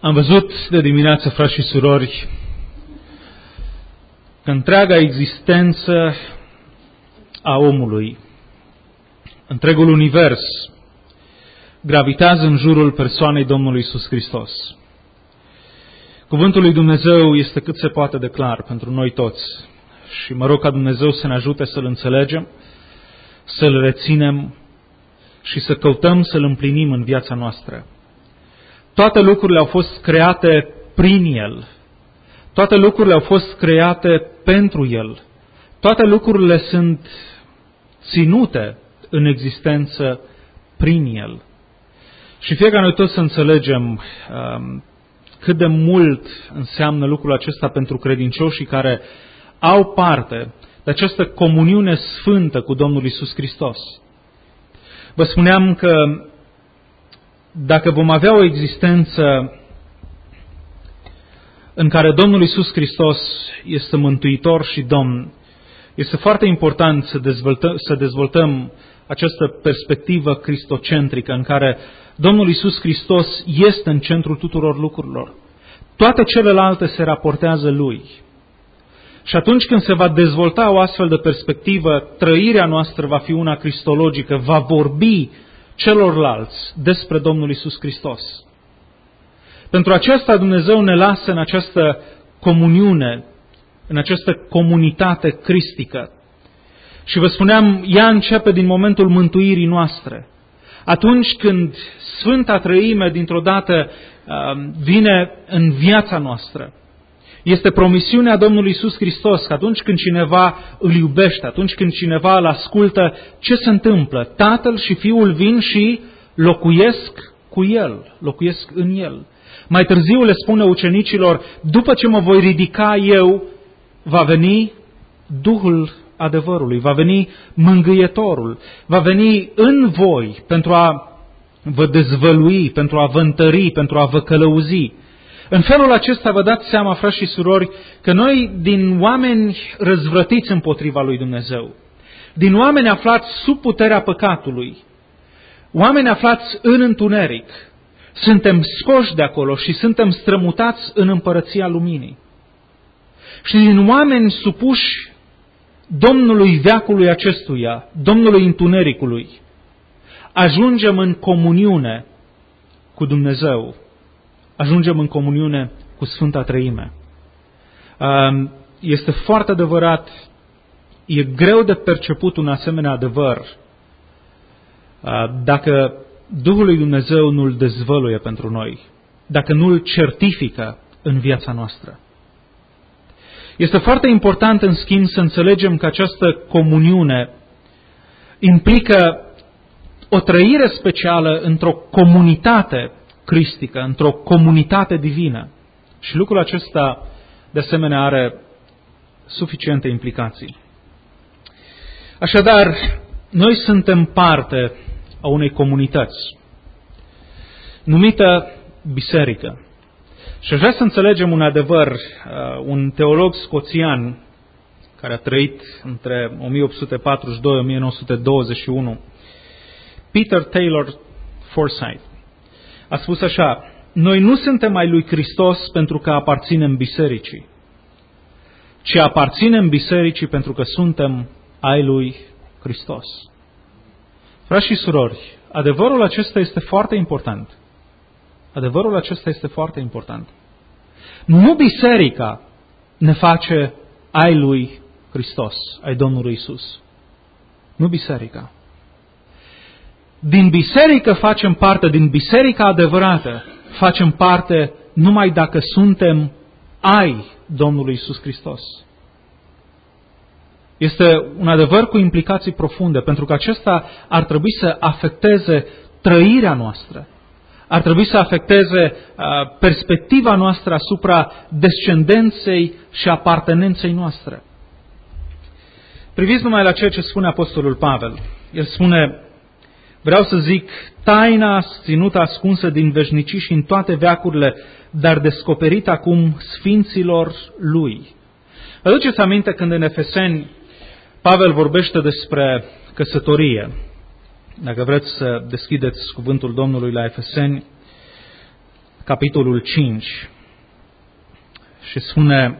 Am văzut de dimineață, frați și surori, că întreaga existență a omului, întregul univers, gravitează în jurul persoanei Domnului Iisus Hristos. Cuvântul lui Dumnezeu este cât se poate de clar pentru noi toți și mă rog ca Dumnezeu să ne ajute să-L înțelegem, să-L reținem și să căutăm să-L împlinim în viața noastră. Toate lucrurile au fost create prin El. Toate lucrurile au fost create pentru El. Toate lucrurile sunt ținute în existență prin El. Și fie ca noi toți să înțelegem cât de mult înseamnă lucrul acesta pentru credincioșii care au parte de această comuniune sfântă cu Domnul Iisus Hristos. Vă spuneam că dacă vom avea o existență în care Domnul Iisus Hristos este Mântuitor și Domn, este foarte important să dezvoltăm această perspectivă cristocentrică în care Domnul Iisus Hristos este în centrul tuturor lucrurilor. Toate celelalte se raportează Lui. Și atunci când se va dezvolta o astfel de perspectivă, trăirea noastră va fi una cristologică, va vorbi celorlalți despre Domnul Iisus Hristos. Pentru aceasta Dumnezeu ne lasă în această comuniune, în această comunitate cristică. Și vă spuneam, ea începe din momentul mântuirii noastre. Atunci când Sfânta Trăime dintr-o dată vine în viața noastră. Este promisiunea Domnului Iisus Hristos că atunci când cineva îl iubește, atunci când cineva îl ascultă, ce se întâmplă? Tatăl și Fiul vin și locuiesc cu El, locuiesc în El. Mai târziu le spune ucenicilor, după ce mă voi ridica eu, va veni Duhul adevărului, va veni Mângâietorul, va veni în voi pentru a vă dezvălui, pentru a vă întări, pentru a vă călăuzi. În felul acesta vă dați seama, frați și surori, că noi din oameni răzvrătiți împotriva lui Dumnezeu, din oameni aflați sub puterea păcatului, oameni aflați în întuneric, suntem scoși de acolo și suntem strămutați în împărăția luminii. Și din oameni supuși Domnului veacului acestuia, Domnului întunericului, ajungem în comuniune cu Dumnezeu. Ajungem în comuniune cu Sfânta Treime. Este foarte adevărat, e greu de perceput un asemenea adevăr dacă Duhul lui Dumnezeu nu-l dezvăluie pentru noi, dacă nu-l certifică în viața noastră. Este foarte important, în schimb, să înțelegem că această comuniune implică o trăire specială într-o comunitate cristică, într-o comunitate divină. Și lucrul acesta, de asemenea, are suficiente implicații. Așadar, noi suntem parte a unei comunități numită biserică. Și aș vrea să înțelegem un adevăr. Un teolog scoțian care a trăit între 1842-1921, Peter Taylor Forsyth, a spus așa: noi nu suntem ai lui Hristos pentru că aparținem bisericii, ci aparținem bisericii pentru că suntem ai lui Hristos. Frați și surori, adevărul acesta este foarte important. Adevărul acesta este foarte important. Nu biserica ne face ai lui Hristos, ai Domnului Iisus. Nu biserica. Din biserică facem parte, din biserica adevărată, facem parte numai dacă suntem ai Domnului Iisus Hristos. Este un adevăr cu implicații profunde, pentru că acesta ar trebui să afecteze trăirea noastră. Ar trebui să afecteze perspectiva noastră asupra descendenței și apartenenței noastre. Priviți numai la ceea ce spune Apostolul Pavel. El spune: vreau să zic, taina ținută ascunsă din veșnicii și în toate veacurile, dar descoperită acum sfinților lui. Vă aduceți aminte când în Efeseni Pavel vorbește despre căsătorie? Dacă vreți să deschideți cuvântul Domnului la Efeseni, capitolul 5 și spune: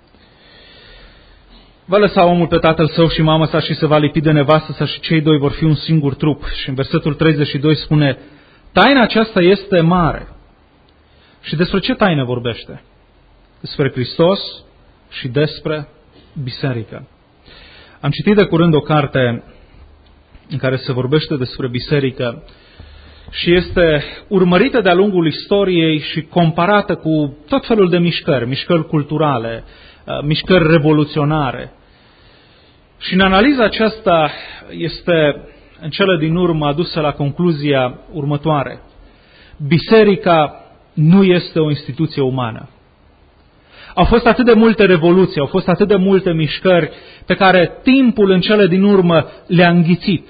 va lăsa omul pe tatăl său și mama sa și se va lipi de nevastă sa și cei doi vor fi un singur trup. Și în versetul 32 spune: taina aceasta este mare. Și despre ce taină vorbește? Despre Hristos și despre biserică. Am citit de curând o carte în care se vorbește despre biserică și este urmărită de-a lungul istoriei și comparată cu tot felul de mișcări culturale, mișcări revoluționare. Și în analiza aceasta este în cele din urmă adusă la concluzia următoare: biserica nu este o instituție umană. Au fost atât de multe revoluții, au fost atât de multe mișcări pe care timpul în cele din urmă le-a înghițit.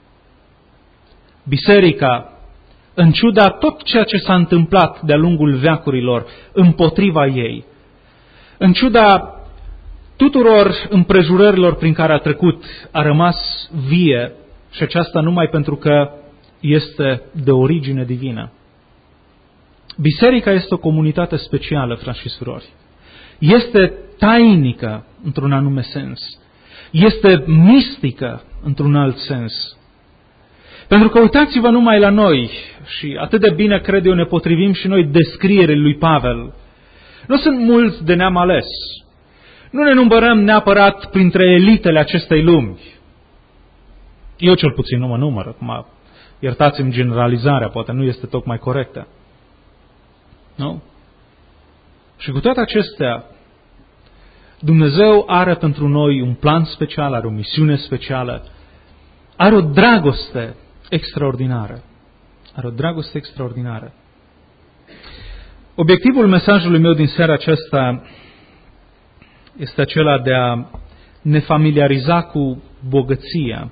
Biserica, în ciuda tot ceea ce s-a întâmplat de-a lungul veacurilor împotriva ei, în ciuda tuturor împrejurărilor prin care a trecut, a rămas vie, și aceasta numai pentru că este de origine divină. Biserica este o comunitate specială, frați și surori. Este tainică într-un anume sens. Este mistică într-un alt sens. Pentru că uitați-vă numai la noi, și atât de bine cred eu ne potrivim și noi descrierii lui Pavel. Nu sunt mulți de neam ales. Nu ne numărăm neapărat printre elitele acestei lumi. Eu cel puțin nu mă număr. Acum, iertați-mi generalizarea, poate nu este tocmai corectă. Nu? Și cu toate acestea, Dumnezeu are pentru noi un plan special, are o misiune specială, are o dragoste extraordinară. Are o dragoste extraordinară. Obiectivul mesajului meu din seara aceasta este acela de a ne familiariza cu bogăția,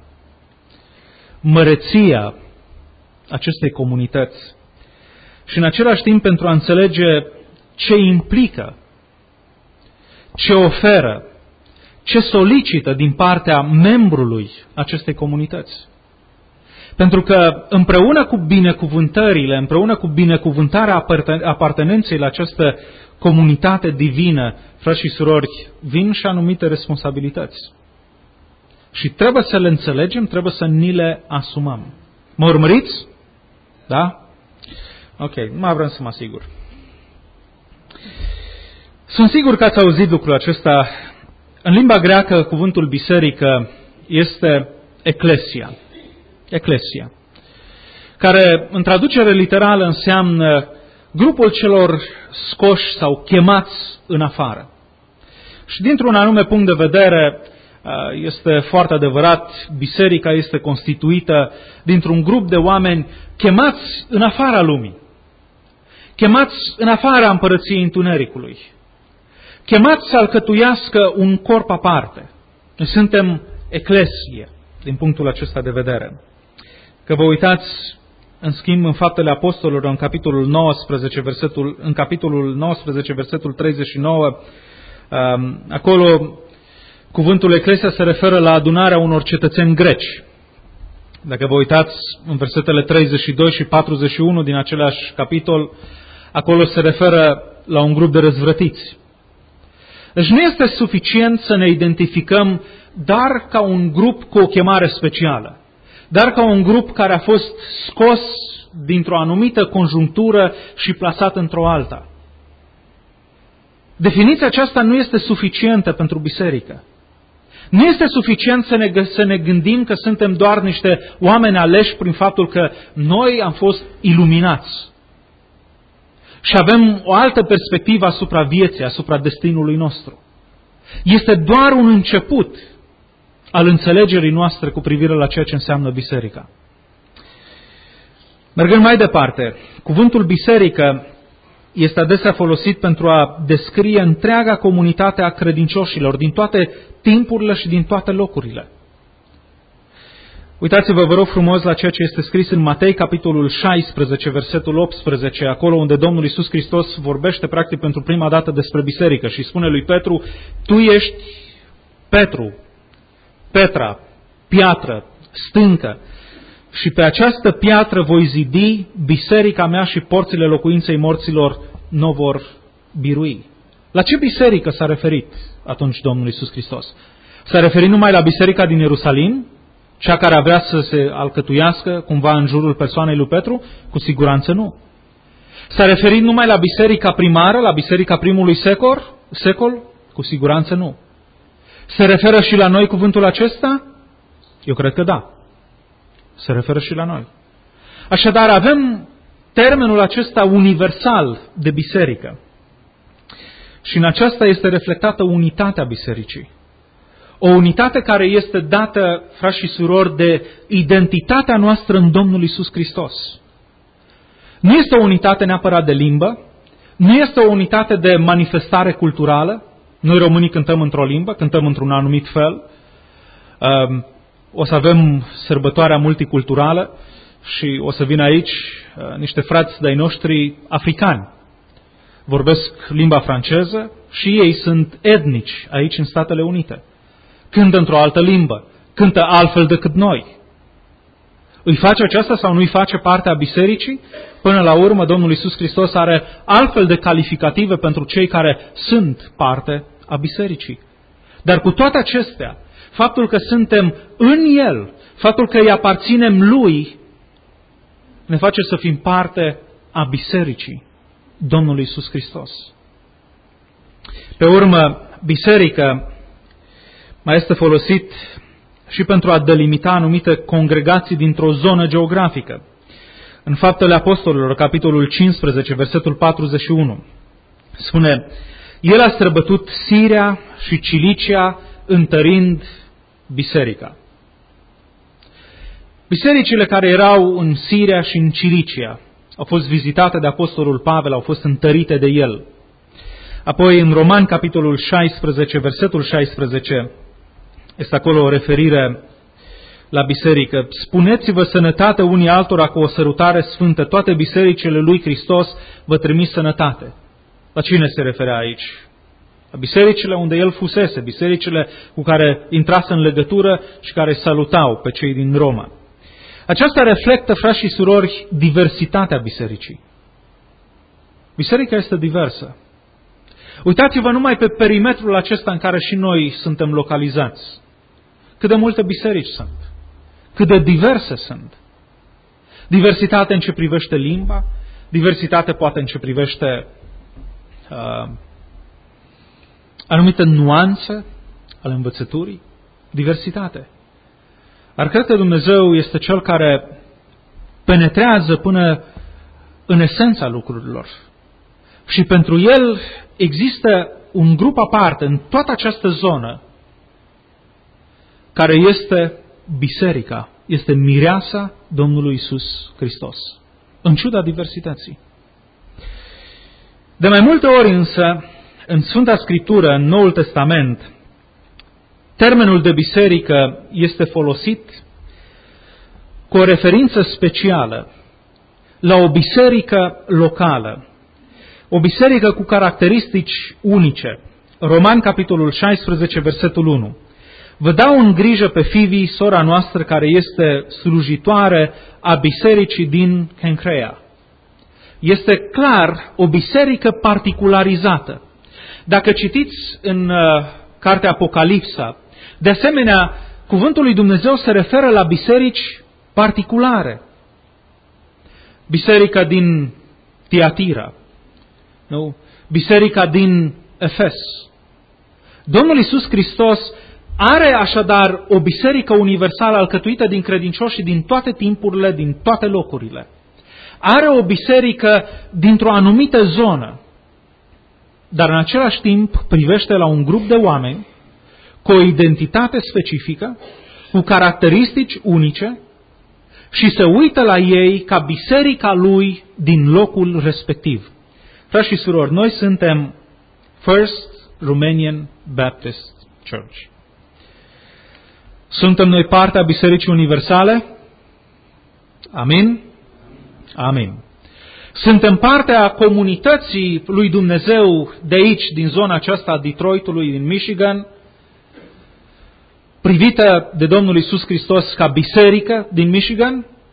măreția acestei comunități și în același timp pentru a înțelege ce implică, ce oferă, ce solicită din partea membrului acestei comunități. Pentru că împreună cu binecuvântările, împreună cu binecuvântarea apartenenței la această comunitate divină, frați și surori, vin și anumite responsabilități. Și trebuie să le înțelegem, trebuie să ni le asumăm. Mă urmăriți? Da? Ok, nu mai vreau să mă asigur. Sunt sigur că ați auzit lucrul acesta. În limba greacă, cuvântul biserică este eclesia. Eclesia. Care, în traducere literală, înseamnă grupul celor scoși sau chemați în afară. Și dintr-un anume punct de vedere, este foarte adevărat, biserica este constituită dintr-un grup de oameni chemați în afara lumii. Chemați în afara împărăției întunericului. Chemați să alcătuiască un corp aparte. Noi suntem eclesie, din punctul acesta de vedere. Că vă uitați, în schimb, în Faptele Apostolilor, în capitolul 19, versetul 39, acolo cuvântul eclesia se referă la adunarea unor cetățeni greci. Dacă vă uitați în versetele 32 și 41 din același capitol, acolo se referă la un grup de răzvrătiți. Deci nu este suficient să ne identificăm doar ca un grup cu o chemare specială, dar ca un grup care a fost scos dintr-o anumită conjunctură și plasat într-o alta. Definiția aceasta nu este suficientă pentru biserică. Nu este suficient să ne gândim că suntem doar niște oameni aleși prin faptul că noi am fost iluminați și avem o altă perspectivă asupra vieții, asupra destinului nostru. Este doar un început al înțelegerii noastre cu privire la ceea ce înseamnă biserica. Mergând mai departe, cuvântul biserică este adesea folosit pentru a descrie întreaga comunitate a credincioșilor din toate timpurile și din toate locurile. Uitați-vă, vă rog frumos, la ceea ce este scris în Matei, capitolul 16, versetul 18, acolo unde Domnul Iisus Hristos vorbește practic pentru prima dată despre biserică și spune lui Petru: tu ești Petru, Petra, piatră, stâncă, și pe această piatră voi zidi biserica mea și porțile locuinței morților nu vor birui. La ce biserică s-a referit atunci Domnul Iisus Hristos? S-a referit numai la biserica din Ierusalim, cea care avea să se alcătuiască cumva în jurul persoanei lui Petru? Cu siguranță nu. S-a referit numai la biserica primară, la biserica primului secol? Cu siguranță nu. Se referă și la noi cuvântul acesta? Eu cred că da. Se referă și la noi. Așadar, avem termenul acesta universal de biserică. Și în aceasta este reflectată unitatea bisericii. O unitate care este dată, frați și surori, de identitatea noastră în Domnul Iisus Hristos. Nu este o unitate neapărat de limbă, nu este o unitate de manifestare culturală. Noi românii cântăm într-o limbă, cântăm într-un anumit fel. O să avem sărbătoarea multiculturală și o să vină aici niște frați de-ai noștri africani. Vorbesc limba franceză și ei sunt etnici aici în Statele Unite. Cântă într-o altă limbă, cântă altfel decât noi. Îi face aceasta sau nu îi face parte a bisericii? Până la urmă, Domnul Iisus Hristos are altfel de calificative pentru cei care sunt parte a bisericii. Dar cu toate acestea, faptul că suntem în El, faptul că îi aparținem Lui, ne face să fim parte a bisericii Domnului Iisus Hristos. Pe urmă, biserică mai este folosit și pentru a delimita anumite congregații dintr-o zonă geografică. În Faptele Apostolilor, capitolul 15, versetul 41, spune: El a străbătut Siria și Cilicia, întărind biserica. Bisericile care erau în Siria și în Cilicia au fost vizitate de Apostolul Pavel, au fost întărite de el. Apoi, în Romani, capitolul 16, versetul 16, este acolo o referire la biserică. Spuneți-vă sănătate unii altora cu o sărutare sfântă. Toate bisericile lui Hristos vă trimis sănătate. La cine se referea aici? La bisericile unde el fusese, bisericile cu care intrase în legătură și care salutau pe cei din Roma. Aceasta reflectă, frați și surori, diversitatea bisericii. Biserica este diversă. Uitați-vă numai pe perimetrul acesta în care și noi suntem localizați. Cât de multe biserici sunt. Cât de diverse sunt. Diversitate în ce privește limba, diversitate poate în ce privește anumite nuanțe ale învățăturii, diversitate. Dar cred că Dumnezeu este Cel care penetrează până în esența lucrurilor. Și pentru El există un grup aparte în toată această zonă care este biserica, este mireasa Domnului Iisus Hristos, în ciuda diversității. De mai multe ori însă, în Sfânta Scriptură, în Noul Testament, termenul de biserică este folosit cu o referință specială la o biserică locală, o biserică cu caracteristici unice. Romani, capitolul 16, versetul 1. Vă dau în grijă pe Fibii, sora noastră, care este slujitoare a bisericii din Kencrea. Este clar o biserică particularizată. Dacă citiți în cartea Apocalipsa, de asemenea, cuvântul lui Dumnezeu se referă la biserici particulare. Biserica din Tiatira, nu? Biserica din Efes. Domnul Iisus Hristos are așadar o biserică universală alcătuită din credincioși din toate timpurile, din toate locurile. Are o biserică dintr-o anumită zonă, dar în același timp privește la un grup de oameni cu o identitate specifică, cu caracteristici unice și se uită la ei ca biserica lui din locul respectiv. Frați și surori, noi suntem First Romanian Baptist Church. Suntem noi partea Bisericii Universale? Amin? Amin. Suntem partea comunității lui Dumnezeu de aici, din zona aceasta a Detroitului, din Michigan, privită de Domnul Iisus Hristos ca biserică din Michigan?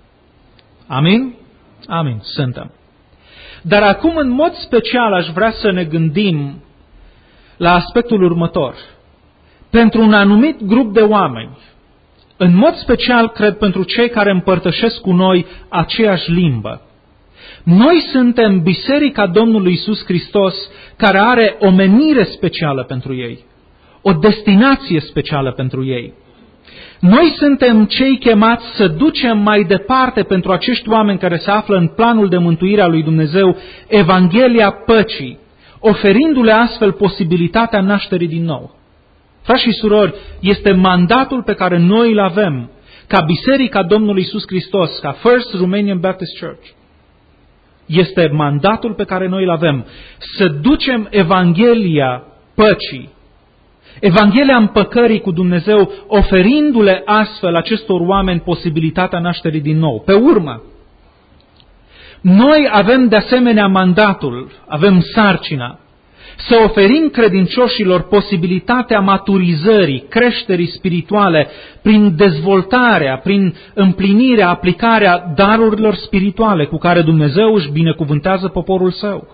Amin? Amin. Suntem. Dar acum, în mod special, aș vrea să ne gândim la aspectul următor. Pentru un anumit grup de oameni, în mod special, cred, pentru cei care împărtășesc cu noi aceeași limbă, noi suntem Biserica Domnului Iisus Hristos, care are o menire specială pentru ei, o destinație specială pentru ei. Noi suntem cei chemați să ducem mai departe pentru acești oameni care se află în planul de mântuire a lui Dumnezeu Evanghelia păcii, oferindu-le astfel posibilitatea nașterii din nou. Frați și surori, este mandatul pe care noi îl avem ca Biserica Domnului Iisus Hristos, ca First Romanian Baptist Church. Este mandatul pe care noi îl avem, să ducem Evanghelia păcii, Evanghelia împăcării cu Dumnezeu, oferindu-le astfel acestor oameni posibilitatea nașterii din nou. Pe urmă, noi avem de asemenea mandatul, avem sarcina, să oferim credincioșilor posibilitatea maturizării, creșterii spirituale, prin dezvoltarea, prin împlinirea, aplicarea darurilor spirituale cu care Dumnezeu își binecuvântează poporul său.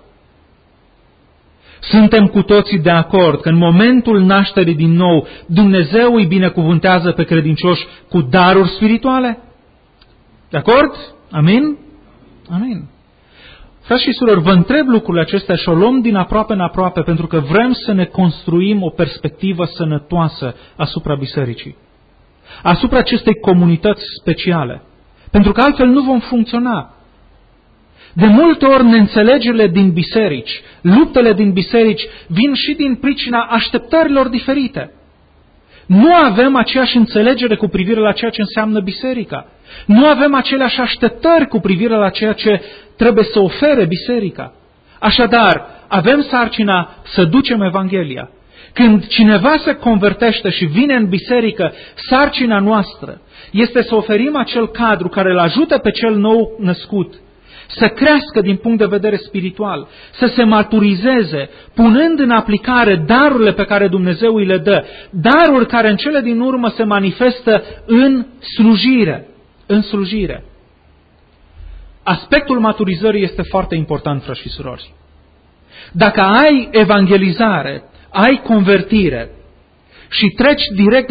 Suntem cu toții de acord că în momentul nașterii din nou, Dumnezeu îi binecuvântează pe credincioși cu daruri spirituale? De acord? Amin? Amin. Frați și surori, vă întreb lucrurile acestea și o luăm din aproape în aproape, pentru că vrem să ne construim o perspectivă sănătoasă asupra bisericii, asupra acestei comunități speciale, pentru că altfel nu vom funcționa. De multe ori neînțelegerile din biserici, luptele din biserici vin și din pricina așteptărilor diferite. Nu avem aceeași înțelegere cu privire la ceea ce înseamnă biserica. Nu avem aceleași așteptări cu privire la ceea ce trebuie să ofere biserica. Așadar, avem sarcina să ducem Evanghelia. Când cineva se convertește și vine în biserică, sarcina noastră este să oferim acel cadru care îl ajută pe cel nou născut să crească din punct de vedere spiritual, să se maturizeze, punând în aplicare darurile pe care Dumnezeu îi le dă, daruri care în cele din urmă se manifestă în slujire. În slujire. Aspectul maturizării este foarte important, frați și surori. Dacă ai evangelizare, ai convertire și treci direct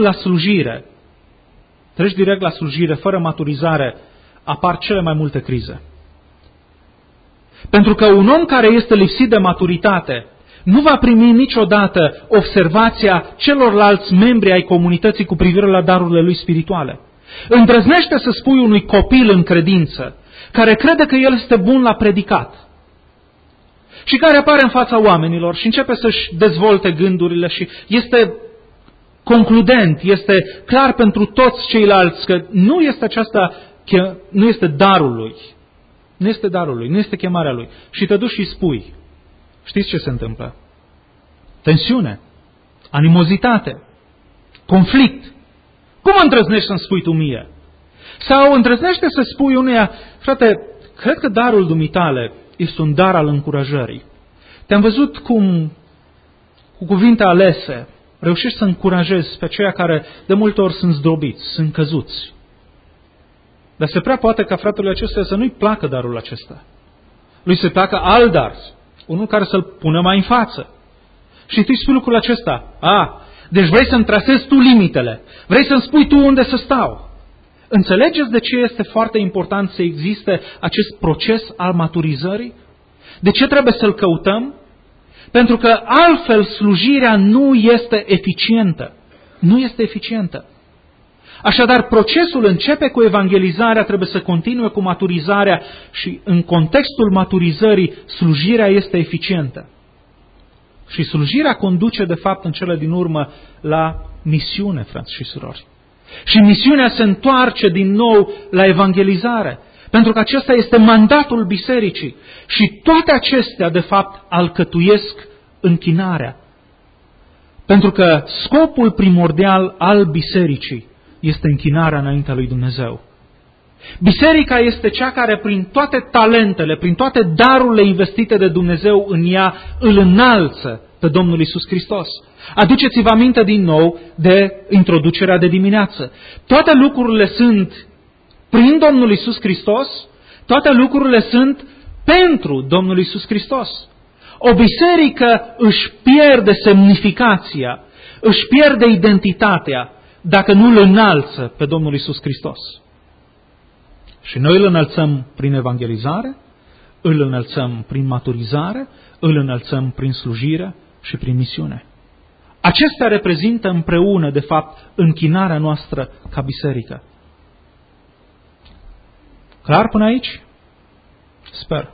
la slujire, fără maturizare, apar cele mai multe crize. Pentru că un om care este lipsit de maturitate nu va primi niciodată observația celorlalți membri ai comunității cu privire la darurile lui spirituale. Îndrăznește să spui unui copil în credință, care crede că el este bun la predicat și care apare în fața oamenilor și începe să-și dezvolte gândurile și este concludent, este clar pentru toți ceilalți că nu este darul lui. Nu este darul lui, nu este chemarea lui. Și te duci și spui. Știți ce se întâmplă? Tensiune, animozitate, conflict. Cum îndrăznești să-mi spui tu mie? Sau îndrăznește să spui unuia, frate, cred că darul dumitale este un dar al încurajării. Te-am văzut cum, cu cuvinte alese, reușești să încurajezi pe aceia care de multe ori sunt zdrobiți, sunt căzuți. Dar se prea poate ca fratele acesta să nu-i placă darul acesta. Lui se placă alt dar, unul care să-l pună mai în față. Și tu îi spui lucrul acesta. Deci vrei să-mi trasezi tu limitele. Vrei să-mi spui tu unde să stau. Înțelegeți de ce este foarte important să existe acest proces al maturizării? De ce trebuie să-l căutăm? Pentru că altfel slujirea nu este eficientă. Nu este eficientă. Așadar, procesul începe cu evangelizarea, trebuie să continue cu maturizarea și în contextul maturizării, slujirea este eficientă. Și slujirea conduce, de fapt, în cele din urmă, la misiune, frați și surori. Și misiunea se întoarce din nou la evangelizare, pentru că acesta este mandatul bisericii. Și toate acestea, de fapt, alcătuiesc închinarea. Pentru că scopul primordial al bisericii este închinarea înaintea lui Dumnezeu. Biserica este cea care prin toate talentele, prin toate darurile investite de Dumnezeu în ea, îl înalță pe Domnul Iisus Hristos. Aduceți-vă aminte din nou de introducerea de dimineață. Toate lucrurile sunt prin Domnul Iisus Hristos, Toate lucrurile sunt pentru Domnul Iisus Hristos. O biserică își pierde semnificația, își pierde identitatea dacă nu îl înalță pe Domnul Iisus Hristos. Și noi îl înălțăm prin evangelizare, îl înălțăm prin maturizare, îl înălțăm prin slujire și prin misiune. Acestea reprezintă împreună, de fapt, închinarea noastră ca biserică. Clar până aici? Sper.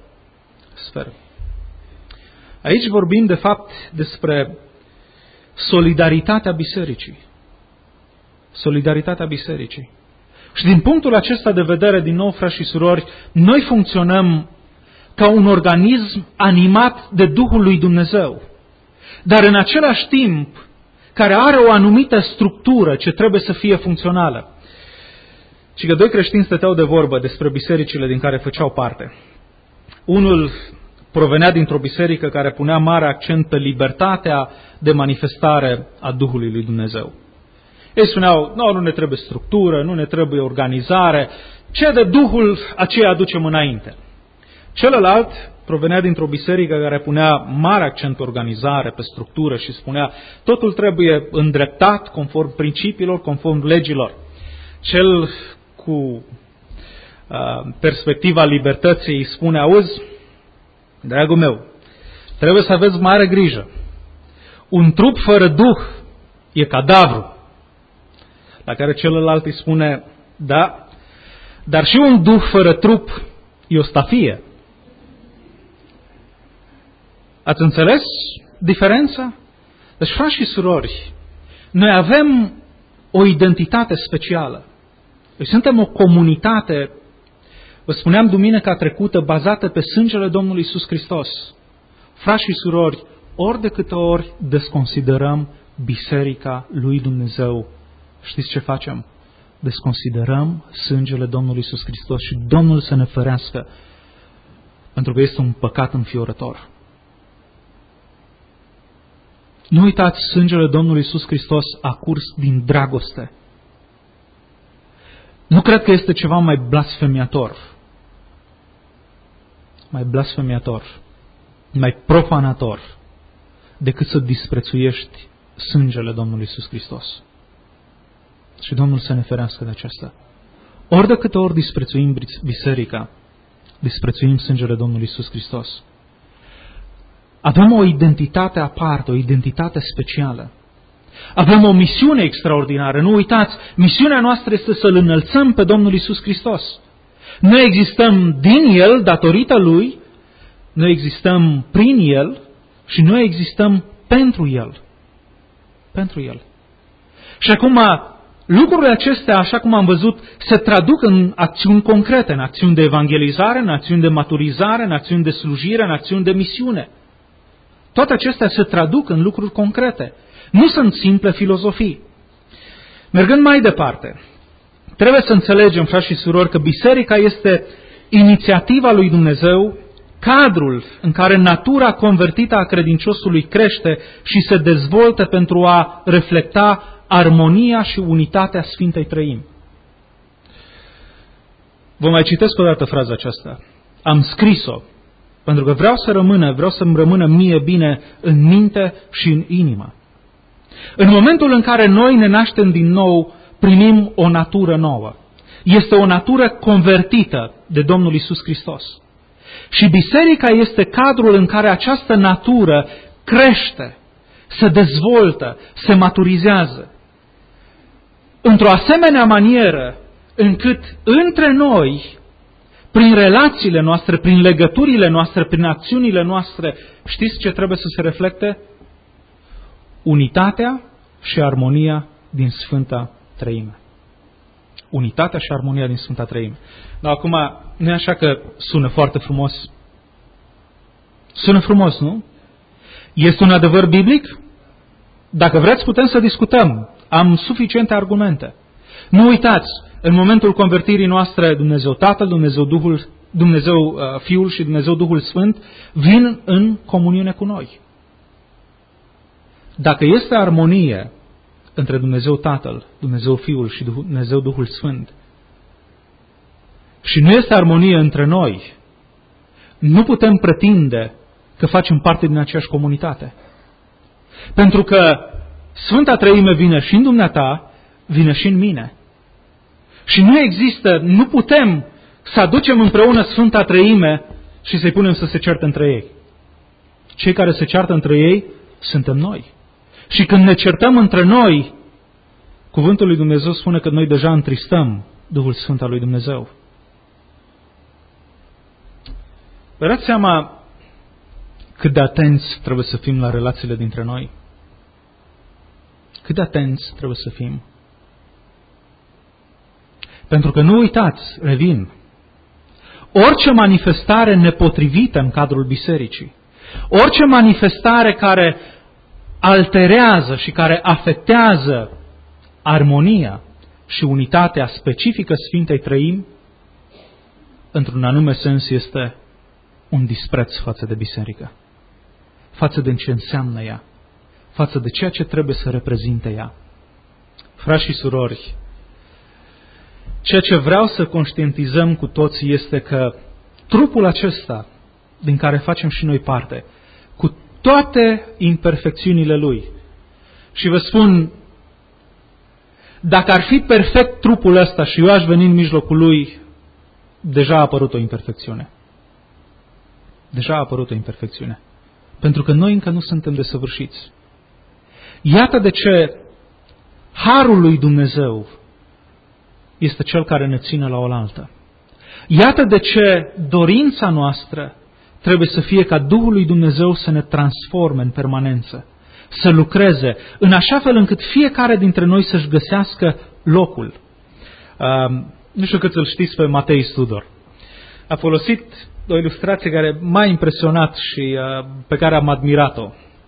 Aici vorbim, de fapt, despre solidaritatea bisericii. Solidaritatea bisericii. Și din punctul acesta de vedere, din nou, frați și surori, noi funcționăm ca un organism animat de Duhul lui Dumnezeu, dar în același timp care are o anumită structură ce trebuie să fie funcțională. Și că doi creștini stăteau de vorbă despre bisericile din care făceau parte. Unul provenea dintr-o biserică care punea mare accent pe libertatea de manifestare a Duhului lui Dumnezeu. Ei spuneau, nu ne trebuie structură, nu ne trebuie organizare, ce de Duhul aceea aducem înainte. Celălalt provenea dintr-o biserică care punea mare accent pe organizare, pe structură și spunea, totul trebuie îndreptat conform principiilor, conform legilor. Cel cu perspectiva libertății îi spune, auzi, dragul meu, trebuie să aveți mare grijă. Un trup fără Duh e cadavru. La care celălalt îi spune, da, dar și un Duh fără trup e o stafie. Ați înțeles diferența? Deci, frați și surori, noi avem o identitate specială. Noi suntem o comunitate, vă spuneam duminica trecută, bazată pe sângele Domnului Iisus Hristos. Frați și surori, ori de câte ori desconsiderăm biserica lui Dumnezeu, știți ce facem? Desconsiderăm sângele Domnului Iisus Hristos și Domnul să ne ferească, pentru că este un păcat înfiorător. Nu uitați, sângele Domnului Iisus Hristos a curs din dragoste. Nu cred că este ceva mai blasfemiator, mai profanator, decât să disprețuiești sângele Domnului Iisus Hristos. Și Domnul să ne ferească de aceasta. Ori de câte ori disprețuim biserica, disprețuim sângele Domnului Iisus Hristos. Avem o identitate aparte, o identitate specială. Avem o misiune extraordinară. Nu uitați, misiunea noastră este să-L înălțăm pe Domnul Iisus Hristos. Noi existăm din El, datorită Lui, noi existăm prin El și noi existăm pentru El. Pentru El. Și acum, lucrurile acestea, așa cum am văzut, se traduc în acțiuni concrete, în acțiuni de evangelizare, în acțiuni de maturizare, în acțiuni de slujire, în acțiuni de misiune. Toate acestea se traduc în lucruri concrete. Nu sunt simple filozofii. Mergând mai departe, trebuie să înțelegem, frați și surori, că biserica este inițiativa lui Dumnezeu, cadrul în care natura convertită a credinciosului crește și se dezvoltă pentru a reflecta armonia și unitatea Sfintei Trăimi. Vă mai citesc o dată fraza aceasta. Am scris-o pentru că vreau să-mi rămână mie bine în minte și în inimă. În momentul în care noi ne naștem din nou, primim o natură nouă. Este o natură convertită de Domnul Iisus Hristos. Și biserica este cadrul în care această natură crește, se dezvoltă, se maturizează. Într-o asemenea manieră încât între noi, prin relațiile noastre, prin legăturile noastre, prin acțiunile noastre, știți ce trebuie să se reflecte? Unitatea și armonia din Sfânta Trăime. Unitatea și armonia din Sfânta Trăime. Dar acum, nu e așa că sună foarte frumos? Sună frumos, nu? Este un adevăr biblic? Dacă vreți, putem să discutăm. Am suficiente argumente. Nu uitați, în momentul convertirii noastre, Dumnezeu Tatăl, Dumnezeu Fiul și Dumnezeu Duhul Sfânt vin în comuniune cu noi. Dacă este armonie între Dumnezeu Tatăl, Dumnezeu Fiul și Dumnezeu Duhul Sfânt, și nu este armonie între noi, nu putem pretinde că facem parte din aceeași comunitate. Pentru că Sfânta Treime vine și în dumneata, vine și în mine. Și nu putem să aducem împreună Sfânta Treime și să-i punem să se certe între ei. Cei care se ceartă între ei suntem noi. Și când ne certăm între noi, cuvântul lui Dumnezeu spune că noi deja întristăm Duhul Sfânt al lui Dumnezeu. Vă dați seama cât de atenți trebuie să fim la relațiile dintre noi? Cât de atenți trebuie să fim? Pentru că nu uitați, revin, orice manifestare nepotrivită în cadrul bisericii, orice manifestare care alterează și care afectează armonia și unitatea specifică Sfintei Trăimi, într-un anume sens este un dispreț față de biserică, față de ce înseamnă ea, față de ceea ce trebuie să reprezinte ea. Frați și surori, ceea ce vreau să conștientizăm cu toții este că trupul acesta, din care facem și noi parte, cu toate imperfecțiunile lui, și vă spun, dacă ar fi perfect trupul ăsta și eu aș veni în mijlocul lui, deja a apărut o imperfecțiune. Deja a apărut o imperfecțiune. Pentru că noi încă nu suntem desăvârșiți. Iată de ce harul lui Dumnezeu este cel care ne ține la oaltă. Iată de ce dorința noastră trebuie să fie ca Duhul lui Dumnezeu să ne transforme în permanență, să lucreze în așa fel încât fiecare dintre noi să-și găsească locul. Nu știu cât îl știți pe Matei Tudor. A folosit o ilustrație care m-a impresionat și pe care am admirat-o.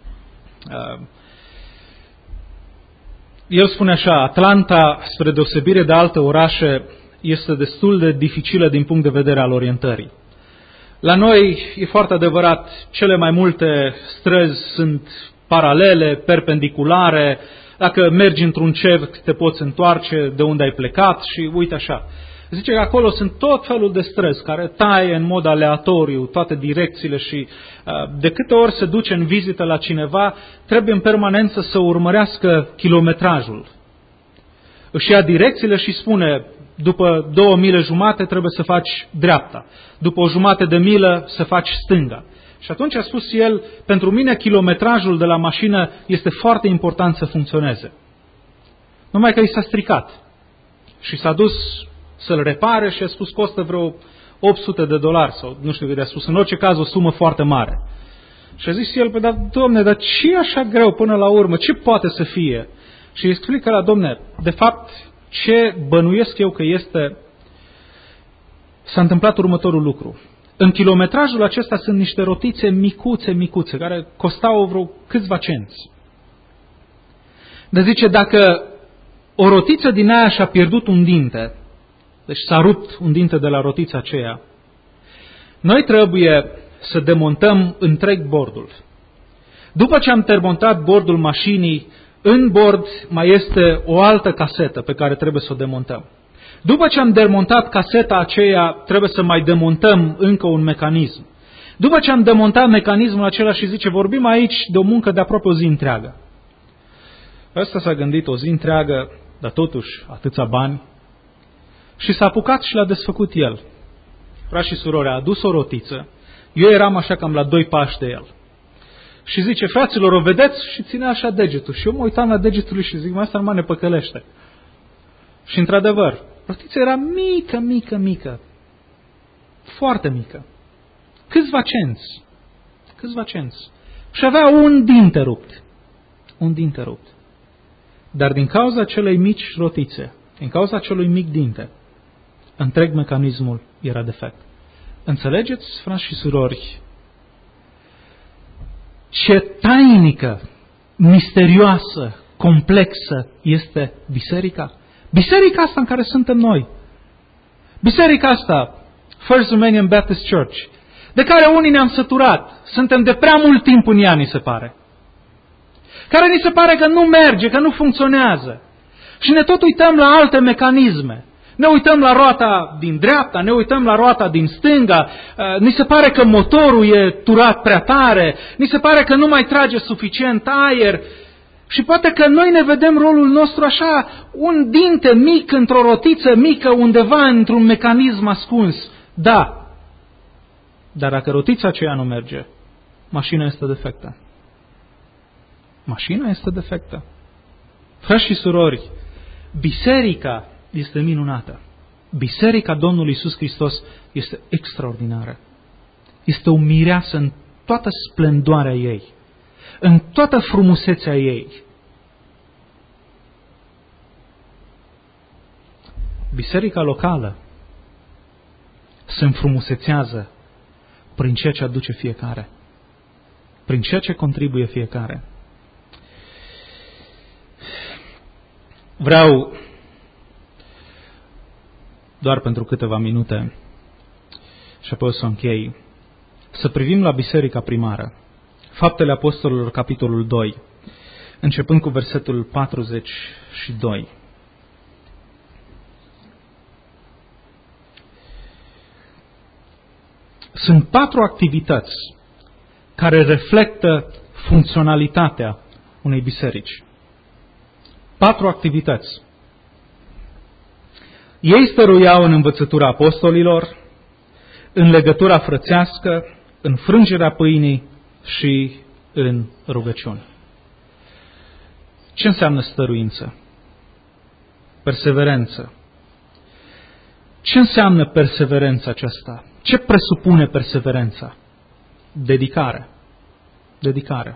El spune așa: Atlanta, spre deosebire de alte orașe, este destul de dificilă din punct de vedere al orientării. La noi e foarte adevărat, cele mai multe străzi sunt paralele, perpendiculare, dacă mergi într-un cerc te poți întoarce de unde ai plecat și uite așa. Zice că acolo sunt tot felul de străzi care taie în mod aleatoriu toate direcțiile și de câte ori se duce în vizită la cineva, trebuie în permanență să urmărească kilometrajul. Își ia direcțiile și spune, după 2 mile jumate trebuie să faci dreapta, după 1 jumătate de milă să faci stânga. Și atunci a spus el, pentru mine kilometrajul de la mașină este foarte important să funcționeze. Numai că i s-a stricat și s-a dus să-l repare și a spus costă vreo $800 sau nu știu cât a spus, în orice caz o sumă foarte mare. Și a zis el, dar domne, dar ce e așa greu până la urmă? Ce poate să fie? Și îi explică la domne, de fapt, ce bănuiesc eu că este, s-a întâmplat următorul lucru. În kilometrajul acesta sunt niște rotițe micuțe, care costau vreo câțiva cenți. Dar zice, dacă o rotiță din aia și-a pierdut un dinte, deci s-a rupt un dinte de la rotița aceea, noi trebuie să demontăm întreg bordul. După ce am demontat bordul mașinii, în bord mai este o altă casetă pe care trebuie să o demontăm. După ce am demontat caseta aceea, trebuie să mai demontăm încă un mecanism. După ce am demontat mecanismul acela și zice, vorbim aici de o muncă de aproape o zi întreagă. Ăsta s-a gândit o zi întreagă, dar totuși atâția bani, și s-a apucat și l-a desfăcut el. Frați și surori, a adus o rotiță, eu eram așa cam la 2 pași de el. Și zice, fraților, o vedeți? Și ține așa degetul. Și eu mă uitam la degetul lui și zic, asta numai ne păcălește. Și într-adevăr, rotița era mică, foarte mică. Câțiva cenți. Și avea un dinte rupt. Dar din cauza acelei mici rotițe, din cauza acelui mic dinte, întreg mecanismul era defect. Înțelegeți, frați și surori, ce tainică, misterioasă, complexă este biserica? Biserica asta în care suntem noi. Biserica asta, First Romanian Baptist Church, de care unii ne-am săturat. Suntem de prea mult timp în ea, ni se pare. Care ni se pare că nu merge, că nu funcționează. Și ne tot uităm la alte mecanisme. Ne uităm la roata din dreapta, ne uităm la roata din stânga, ni se pare că motorul e turat prea tare, ni se pare că nu mai trage suficient aer și poate că noi ne vedem rolul nostru așa, un dinte mic într-o rotiță mică undeva într-un mecanism ascuns. Da, dar dacă rotița aceea nu merge, mașina este defectă. Mașina este defectă. Frați și surori, biserica este minunată. Biserica Domnului Iisus Hristos este extraordinară. Este o mireasă în toată splendoarea ei, în toată frumusețea ei. Biserica locală se înfrumusețează prin ceea ce aduce fiecare, prin ceea ce contribuie fiecare. Vreau doar pentru câteva minute și apoi o să închei, să privim la biserica primară. Faptele Apostolilor, capitolul 2, începând cu versetul 42. Sunt 4 activități care reflectă funcționalitatea unei biserici. 4 activități. Ei stăruiau în învățătura apostolilor, în legătura frățească, în frângerea pâinii și în rugăciune. Ce înseamnă stăruință? Perseverență. Ce înseamnă perseverența aceasta? Ce presupune perseverența? Dedicare. Dedicare.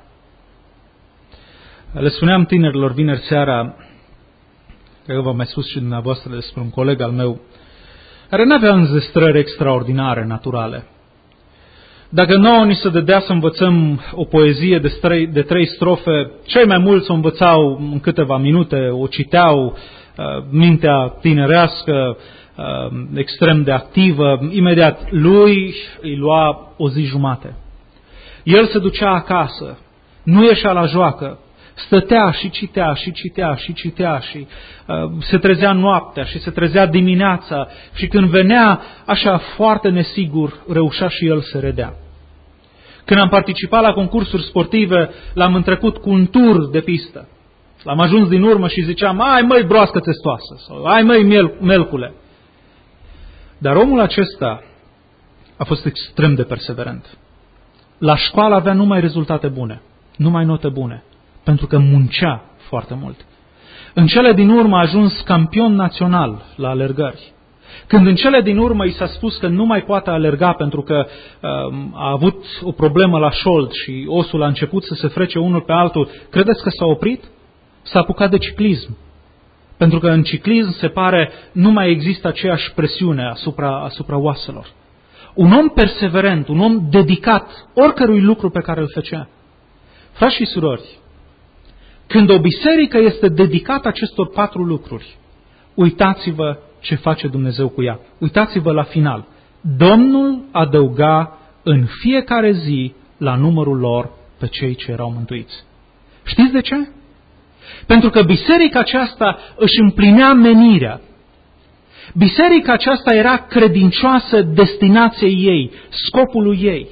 Le spuneam tinerilor vineri seara, cred că v-am mai spus și dumneavoastră despre un coleg al meu, care nu avea înzestrări extraordinare, naturale. Dacă nouă ni se dădea să învățăm o poezie de 3 strofe, cei mai mulți o învățau în câteva minute, o citeau, mintea tinerească, extrem de activă, imediat lui îi lua o zi jumate. El se ducea acasă, nu ieșea la joacă, stătea și citea și citea și citea și se trezea noaptea și se trezea dimineața și când venea așa foarte nesigur, reușea și el să redea. Când am participat la concursuri sportive, l-am întrecut cu un tur de pistă. L-am ajuns din urmă și ziceam, ai măi broască testoasă sau ai măi melcule. Dar omul acesta a fost extrem de perseverent. La școală avea numai rezultate bune, numai note bune, pentru că muncea foarte mult. În cele din urmă a ajuns campion național la alergări. Când în cele din urmă i s-a spus că nu mai poate alerga pentru că a avut o problemă la șold și osul a început să se frece unul pe altul, credeți că s-a oprit? S-a apucat de ciclism. Pentru că în ciclism se pare nu mai există aceeași presiune asupra oaselor. Un om perseverent, un om dedicat oricărui lucru pe care îl făcea. Frați și surori, când o biserică este dedicată acestor 4 lucruri, uitați-vă ce face Dumnezeu cu ea. Uitați-vă la final. Domnul adăuga în fiecare zi la numărul lor pe cei ce erau mântuiți. Știți de ce? Pentru că biserica aceasta își împlinea menirea. Biserica aceasta era credincioasă destinației ei, scopului ei.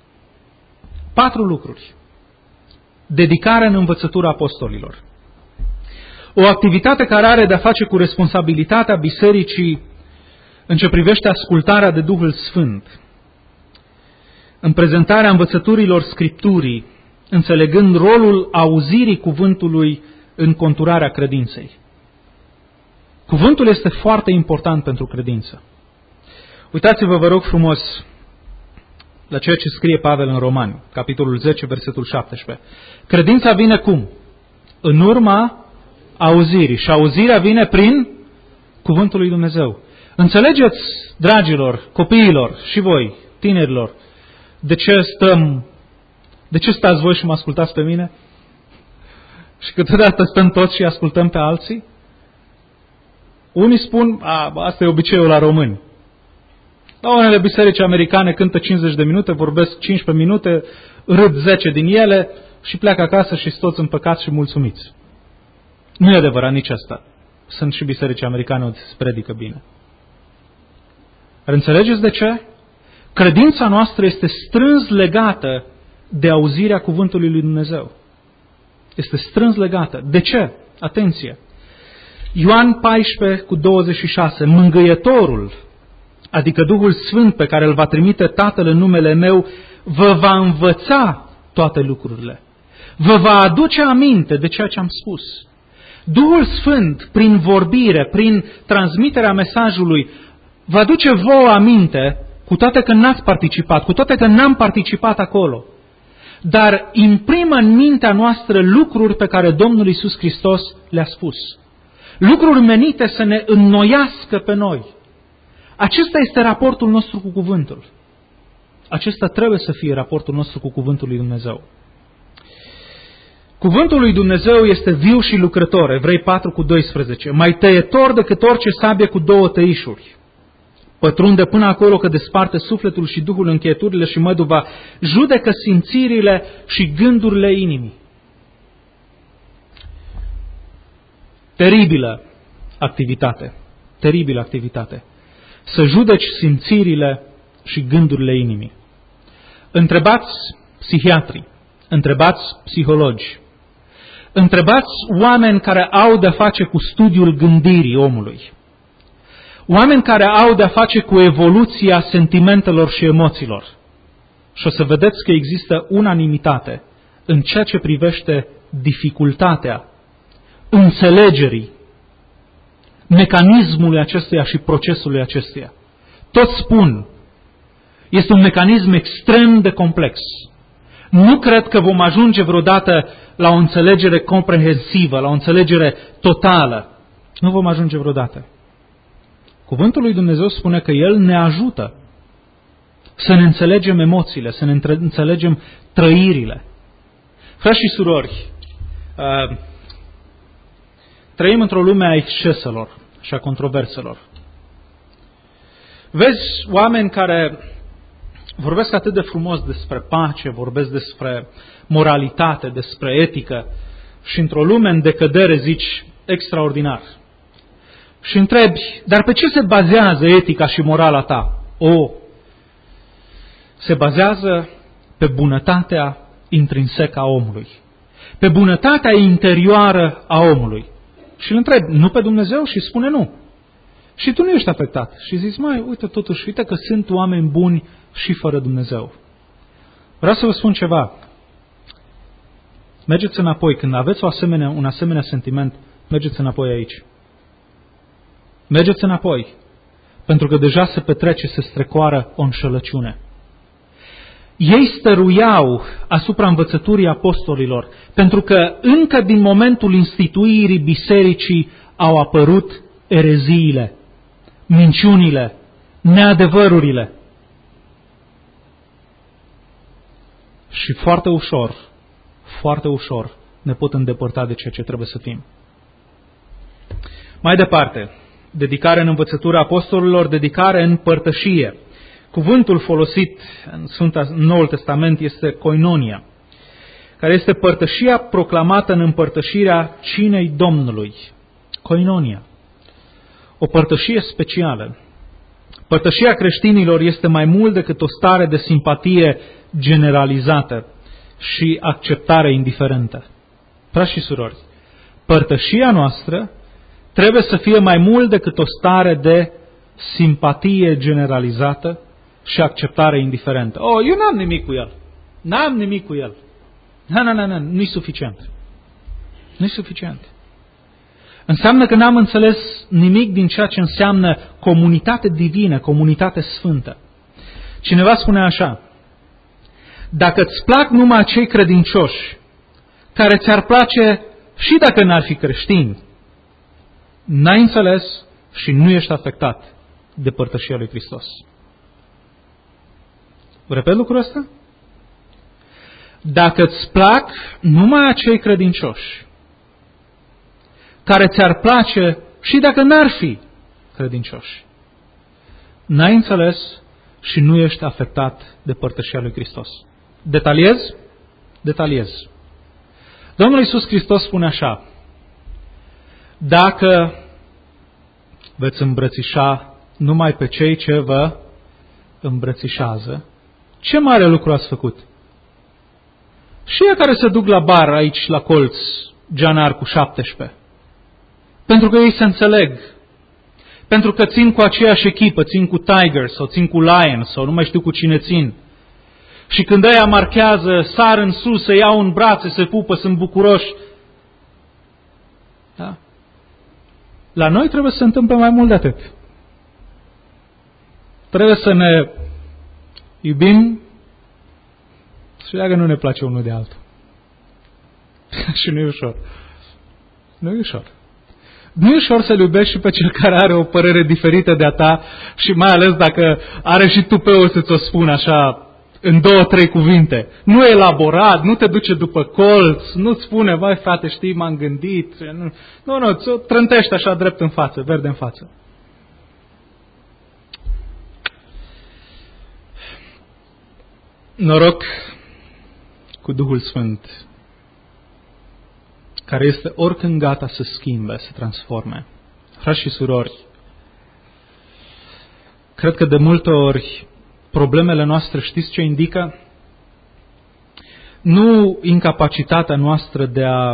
4 lucruri. Dedicare în învățătura apostolilor. O activitate care are de-a face cu responsabilitatea bisericii în ce privește ascultarea de Duhul Sfânt, în prezentarea învățăturilor Scripturii, înțelegând rolul auzirii cuvântului în conturarea credinței. Cuvântul este foarte important pentru credință. Uitați-vă, vă rog frumos, la ceea ce scrie Pavel în Romani, capitolul 10, versetul 17. Credința vine cum? În urma auzirii. Și auzirea vine prin cuvântul lui Dumnezeu. Înțelegeți, dragilor, copiilor și voi, tinerilor, de ce stați voi și mă ascultați pe mine? Și câteodată stăm toți și ascultăm pe alții? Unii spun, asta e obiceiul la români. La unele biserici americane cântă 50 de minute, vorbesc 15 minute, râd 10 din ele și pleacă acasă și toți împăcați și mulțumiți. Nu e adevărat nici asta. sunt și biserici americane unde se predică bine. Dar înțelegeți de ce? Credința noastră este strâns legată de auzirea cuvântului lui Dumnezeu. Este strâns legată. De ce? Atenție! Ioan 14:26. Mângâietorul, adică Duhul Sfânt pe care îl va trimite Tatăl în numele meu, vă va învăța toate lucrurile. Vă va aduce aminte de ceea ce am spus. Duhul Sfânt, prin vorbire, prin transmiterea mesajului, vă aduce vouă aminte, cu toate că n-ați participat, cu toate că n-am participat acolo. Dar imprimă în mintea noastră lucruri pe care Domnul Iisus Hristos le-a spus. Lucruri menite să ne înnoiască pe noi. Acesta este raportul nostru cu cuvântul. Acesta trebuie să fie raportul nostru cu cuvântul lui Dumnezeu. Cuvântul lui Dumnezeu este viu și lucrător, Evrei 4:12, mai tăietor decât orice sabie cu două tăișuri. Pătrunde până acolo că desparte sufletul și duhul, încheieturile și măduva, judecă simțirile și gândurile inimii. Teribilă activitate, teribilă activitate. Să judeci simțirile și gândurile inimii. Întrebați psihiatrii, întrebați psihologi, întrebați oameni care au de-a face cu studiul gândirii omului, oameni care au de-a face cu evoluția sentimentelor și emoțiilor. Și o să vedeți că există unanimitate în ceea ce privește dificultatea înțelegerii mecanismului acestuia și procesului acestuia. Toți spun, este un mecanism extrem de complex. Nu cred că vom ajunge vreodată la o înțelegere comprehensivă, la o înțelegere totală. Nu vom ajunge vreodată. Cuvântul lui Dumnezeu spune că El ne ajută să ne înțelegem emoțiile, să ne înțelegem trăirile. Frați și surori, trăim într-o lume a exceselor și a controverselor. Vezi oameni care vorbesc atât de frumos despre pace, vorbesc despre moralitate, despre etică și într-o lume în decădere zici extraordinar. Și întrebi, dar pe ce se bazează etica și morala ta? Se bazează pe bunătatea intrinsecă a omului, pe bunătatea interioară a omului. Și îl întrebi, nu pe Dumnezeu? Și spune nu. Și tu nu ești afectat. Și zici, uite totuși, uite că sunt oameni buni și fără Dumnezeu. Vreau să vă spun ceva. Mergeți înapoi. Când aveți un asemenea sentiment, mergeți înapoi aici. Mergeți înapoi. Pentru că deja se petrece, se strecoară o înșelăciune. Ei stăruiau asupra învățăturii apostolilor, pentru că încă din momentul instituirii bisericii au apărut ereziile, minciunile, neadevărurile. Și foarte ușor ne pot îndepărta de ceea ce trebuie să fim. Mai departe, dedicare în învățătura apostolilor, dedicare în părtășie. Cuvântul folosit în Noul Testament este koinonia, care este părtășia proclamată în împărtășirea cinei Domnului. Koinonia. O părtășie specială. Părtășia creștinilor este mai mult decât o stare de simpatie generalizată și acceptare indiferentă. Frați și surori, părtășia noastră trebuie să fie mai mult decât o stare de simpatie generalizată și acceptare indiferentă. Eu n-am nimic cu el. N-am nimic cu el. Nu-i suficient. Nu-i suficient. Înseamnă că n-am înțeles nimic din ceea ce înseamnă comunitate divină, comunitate sfântă. Cineva spune așa, dacă îți plac numai cei credincioși, care ți-ar place și dacă n-ar fi creștini, n-ai înțeles și nu ești afectat de părtășia lui Hristos. Repet lucrul ăsta? Dacă îți plac numai acei credincioși, care ți-ar place și dacă n-ar fi credincioși, n-ai înțeles și nu ești afectat de părtășia lui Hristos. Detaliez? Detaliez. Domnul Iisus Hristos spune așa, dacă veți îmbrățișa numai pe cei ce vă îmbrățișează. Ce mare lucru ați făcut! Și ei care se duc la bar aici, la colț, Geanar cu 17. Pentru că ei se înțeleg. Pentru că țin cu aceeași echipă, țin cu Tigers sau țin cu Lions sau nu mai știu cu cine țin. Și când ăia marchează, sar în sus, se iau în brațe, se pupă, sunt bucuroși. Da? La noi trebuie să se întâmple mai mult de atât. Trebuie să ne iubim și dacă nu ne place unul de altul. Și nu e ușor. Nu e ușor. Nu e ușor să-l iubești și pe cel care are o părere diferită de a ta și mai ales dacă are și tupeul să-ți o spună așa în 2-3 cuvinte. Nu elaborat, nu te duce după colț, nu-ți spune, vai frate, știi, m-am gândit. Nu, ți-o trântește așa drept în față, verde în față. Noroc cu Duhul Sfânt, care este oricând gata să schimbe, să transforme. Frați și surori, cred că de multe ori problemele noastre, știți ce indică? Nu incapacitatea noastră de a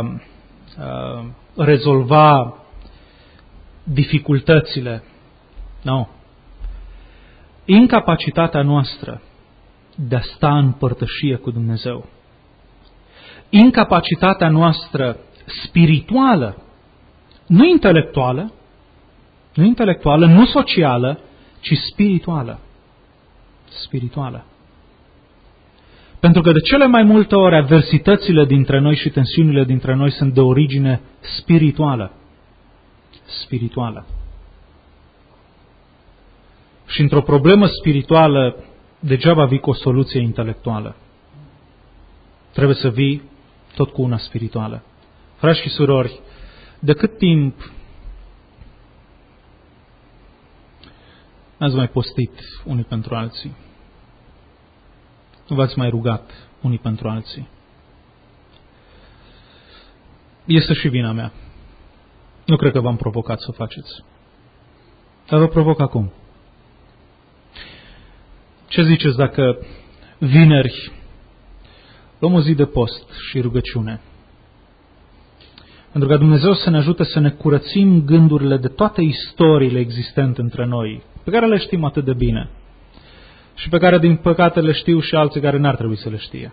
rezolva dificultățile. Nu. Incapacitatea noastră de a sta în părtășie cu Dumnezeu. Incapacitatea noastră spirituală, nu intelectuală, nu socială, ci spirituală. Spirituală. Pentru că de cele mai multe ori adversitățile dintre noi și tensiunile dintre noi sunt de origine spirituală. Spirituală. Și într-o problemă spirituală, degeaba vii cu o soluție intelectuală. Trebuie să vii tot cu una spirituală. Frați și surori, de cât timp n-ați mai postit unii pentru alții? Nu v-ați mai rugat unii pentru alții? Este și vina mea. Nu cred că v-am provocat să o faceți. Dar vă provoc acum. Ce ziceți dacă vineri luăm o zi de post și rugăciune? Pentru ca Dumnezeu să ne ajute să ne curățim gândurile de toate istoriile existente între noi, pe care le știm atât de bine și pe care din păcate le știu și alții care n-ar trebui să le știe.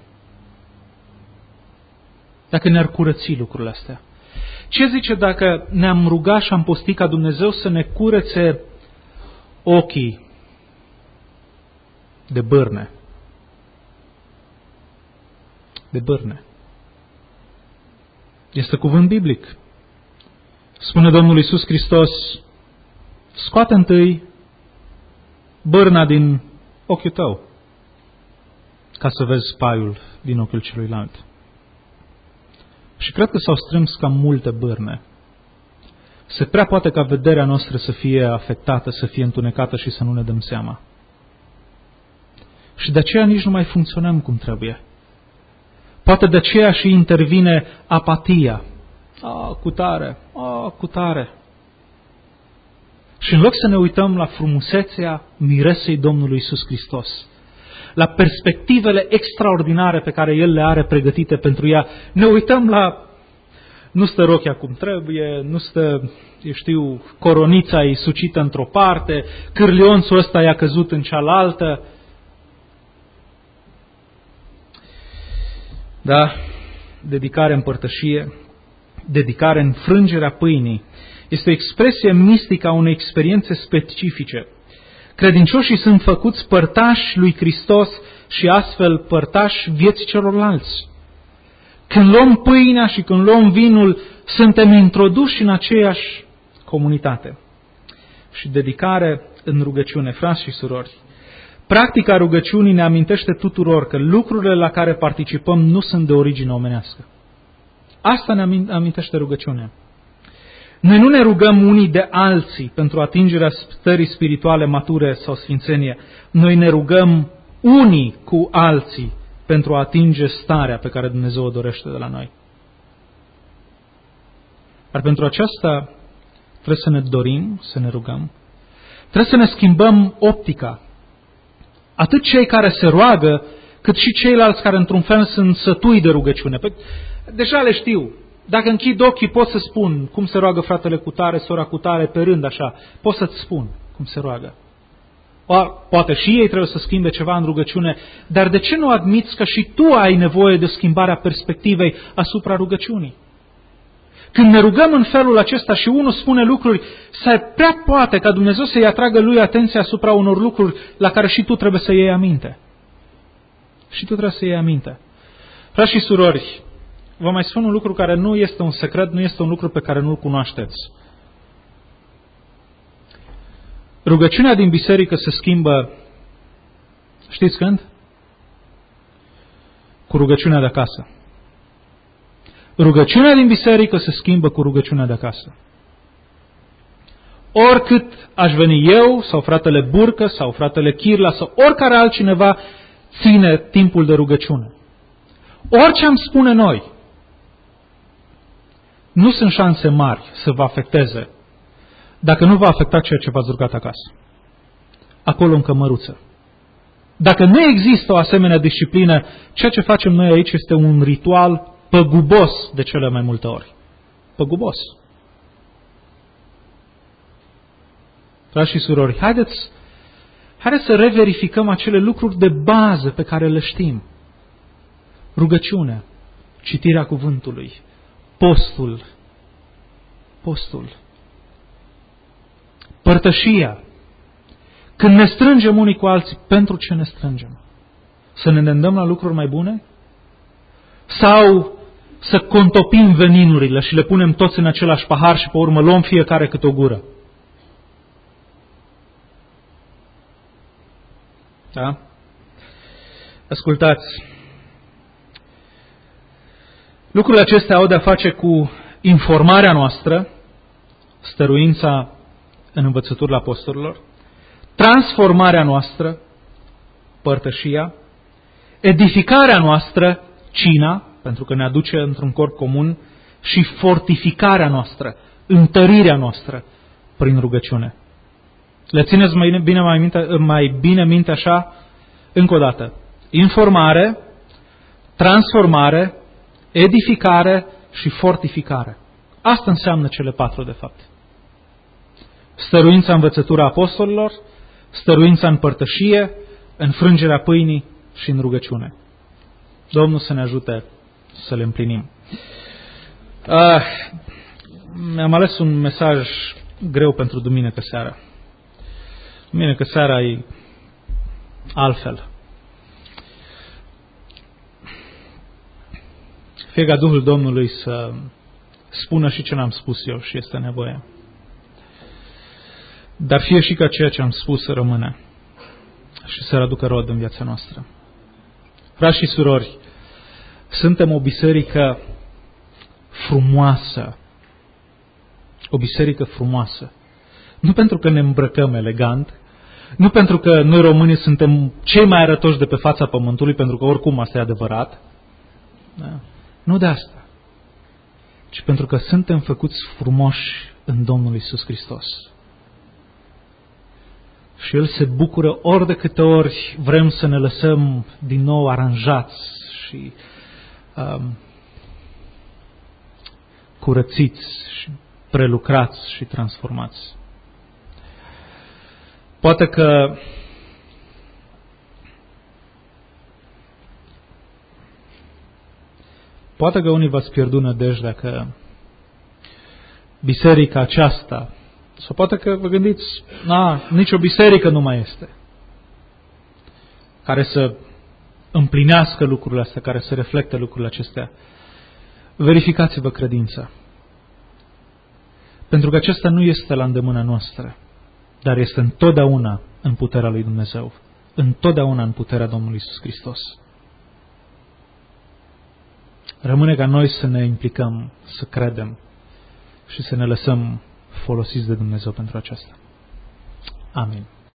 Dacă ne-ar curăți lucrurile astea. Ce zice dacă ne-am rugat și am postit ca Dumnezeu să ne curețe ochii de bârne? De bârne. Este cuvânt biblic. Spune Domnul Iisus Hristos, scoate întâi bârna din ochiul tău, ca să vezi paiul din ochiul celuilalt. Și cred că s-au strâns cam multe bârne. Se prea poate ca vederea noastră să fie afectată, să fie întunecată și să nu ne dăm seama. Și de aceea nici nu mai funcționăm cum trebuie. Poate de aceea și intervine apatia. Cu tare. Și în loc să ne uităm la frumusețea miresei Domnului Iisus Hristos, la perspectivele extraordinare pe care El le are pregătite pentru ea, ne uităm la nu stă rochia cum trebuie, nu stă, coronița e sucită într-o parte, cârlionțul ăsta i-a căzut în cealaltă. Da, dedicare în părtășie, dedicare în frângerea pâinii, este o expresie mistică a unei experiențe specifice. Credincioșii sunt făcuți părtași lui Hristos și astfel părtași vieții celorlalți. Când luăm pâinea și când luăm vinul, suntem introduși în aceeași comunitate. Și dedicare în rugăciune, frați și surori. Practica rugăciunii ne amintește tuturor că lucrurile la care participăm nu sunt de origine omenească. Asta ne amintește rugăciunea. Noi nu ne rugăm unii de alții pentru atingerea stării spirituale mature sau sfințenie. Noi ne rugăm unii cu alții pentru a atinge starea pe care Dumnezeu o dorește de la noi. Dar pentru aceasta trebuie să ne dorim, să ne rugăm. Trebuie să ne schimbăm optica. Atât cei care se roagă, cât și ceilalți care într-un fel sunt sătui de rugăciune. Deja le știu. Dacă închid ochii pot să spun cum se roagă fratele cutare, sora cutare, pe rând așa. Pot să-ți spun cum se roagă. Poate și ei trebuie să schimbe ceva în rugăciune, dar de ce nu admiți că și tu ai nevoie de schimbarea perspectivei asupra rugăciunii? Când ne rugăm în felul acesta și unul spune lucruri, s-ar prea poate ca Dumnezeu să-i atragă lui atenția asupra unor lucruri la care și tu trebuie să iei aminte. Și tu trebuie să iei aminte. Frați și surori, vă mai spun un lucru care nu este un secret, nu este un lucru pe care nu-l cunoașteți. Rugăciunea din biserică se schimbă, știți când? Cu rugăciunea de acasă. Rugăciunea din biserică se schimbă cu rugăciunea de acasă. Oricât aș veni eu, sau fratele Burcă, sau fratele Chirla, sau oricare altcineva ține timpul de rugăciune. Orice am spune noi, nu sunt șanse mari să vă afecteze dacă nu va afecta ceea ce v-ați rugat acasă. Acolo în cămăruță. Dacă nu există o asemenea disciplină, ceea ce facem noi aici este un ritual păgubos de cele mai multe ori. Păgubos. Frați și surori, haideți să reverificăm acele lucruri de bază pe care le știm. Rugăciunea, citirea cuvântului, postul, părtășia. Când ne strângem unii cu alții, pentru ce ne strângem? Să ne îndemnăm la lucruri mai bune? Sau să contopim veninurile și le punem toți în același pahar și pe urmă luăm fiecare câte o gură? Da? Ascultați. Lucrurile acestea au de-a face cu informarea noastră, stăruința în învățăturile apostolilor, transformarea noastră, părtășia, edificarea noastră, cina, pentru că ne aduce într-un corp comun, și fortificarea noastră, întărirea noastră prin rugăciune. Le țineți mai bine minte așa? Încă o dată. Informare, transformare, edificare și fortificare. Asta înseamnă cele 4 de fapt. Stăruința învățătura apostolilor, stăruința în părtășie, înfrângerea pâinii și în rugăciune. Domnul să ne ajute să le împlinim. Mi-am ales un mesaj greu pentru duminică seara. Duminică seara e altfel. Fie ca Duhul Domnului să spună și ce n-am spus eu și este nevoie. Dar fie și ca ceea ce am spus să rămână și să aducă rod în viața noastră. Frați și surori, suntem o biserică frumoasă. O biserică frumoasă. Nu pentru că ne îmbrăcăm elegant, nu pentru că noi românii suntem cei mai arătoși de pe fața pământului, pentru că oricum asta e adevărat. Da? Nu de asta. Ci pentru că suntem făcuți frumoși în Domnul Iisus Hristos. Și El se bucură ori de câte ori vrem să ne lăsăm din nou aranjați și curățiți și prelucrați și transformați. Poate că unii v-ați pierdut nădejdea că biserica aceasta, sau poate că vă gândiți, nicio biserică nu mai este care să împlinească lucrurile astea, care să reflecte lucrurile acestea. Verificați-vă credința. Pentru că acesta nu este la îndemâna noastră, dar este întotdeauna în puterea lui Dumnezeu. Întotdeauna în puterea Domnului Iisus Hristos. Rămâne ca noi să ne implicăm, să credem și să ne lăsăm folosiți de Dumnezeu pentru aceasta. Amin.